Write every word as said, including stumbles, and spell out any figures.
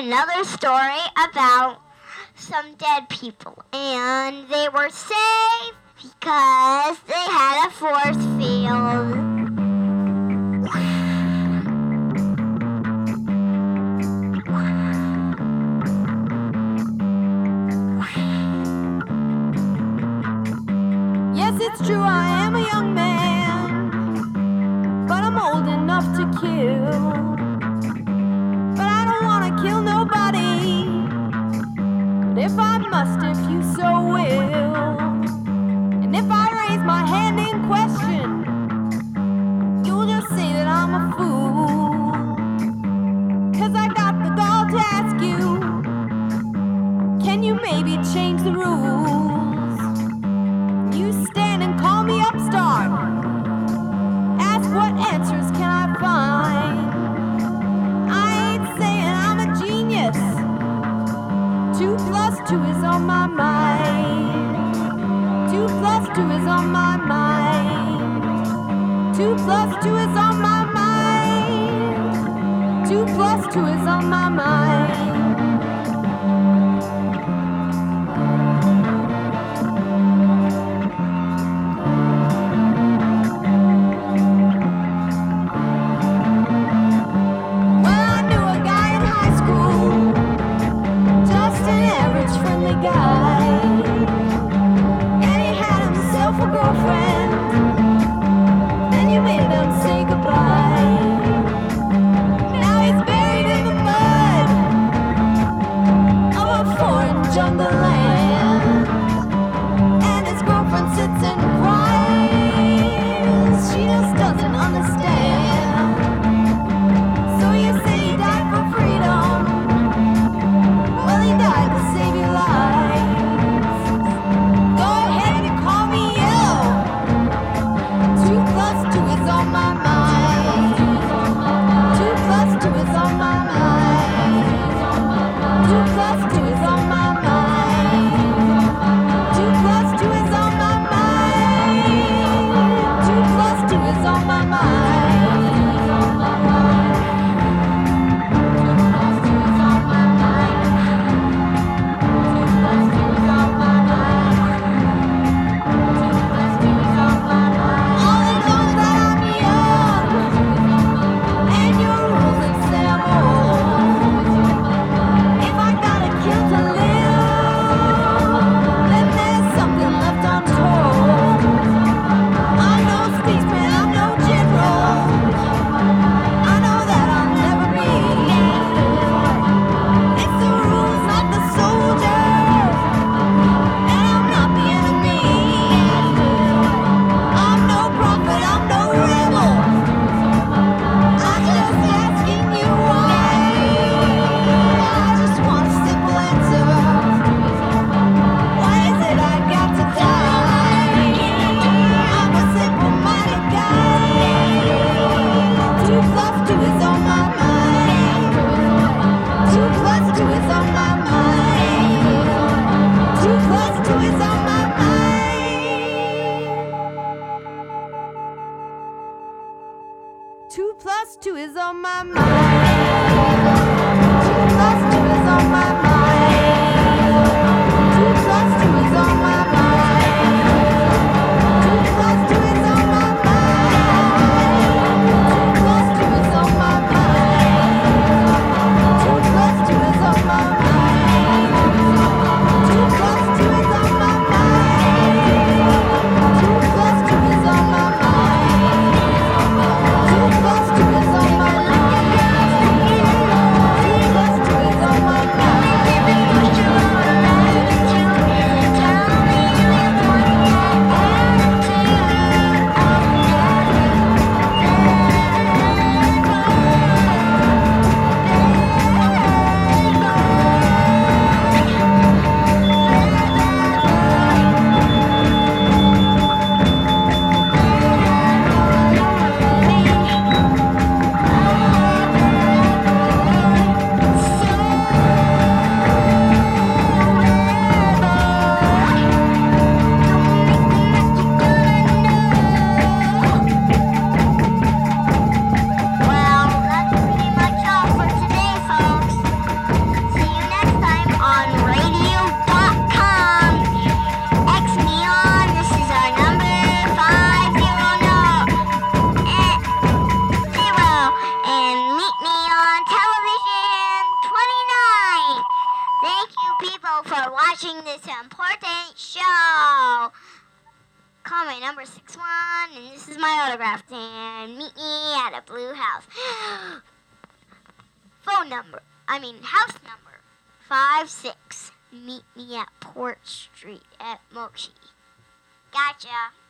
another story about some dead people. And they were safe because they had a force field. Yes, it's true, I am a young man, but I'm old enough to kill. But I don't want to kill nobody, but if I must, if you so will, and if I raise my hand in question, you'll just say that I'm a fool. Cause I got the gall to ask you, can you maybe change the rules? You stand and call me upstart, ask what answers can I find. I ain't saying I'm a genius, two plus two is on my mind. Two plus two is on my mind. Two plus two is on my mind. Two plus two is on my mind. Guy, and he had himself a girlfriend, and you made them say goodbye. Now he's buried in the mud of a foreign jungle land, and his girlfriend sits and cries. She just doesn't understand. So you say he died for freedom. Well, he died to save your life. Go ahead and call me ill. Two plus two is on my mind. Two plus two is on my mind. Two plus two is on my mind. Two plus two is on my mind. Two plus two is on my mind. Kill important show. Call my number six one, and this is my autograph stand. Meet me at a blue house. Phone number, I mean house number, five six. Meet me at Port Street at Mochi. Gotcha.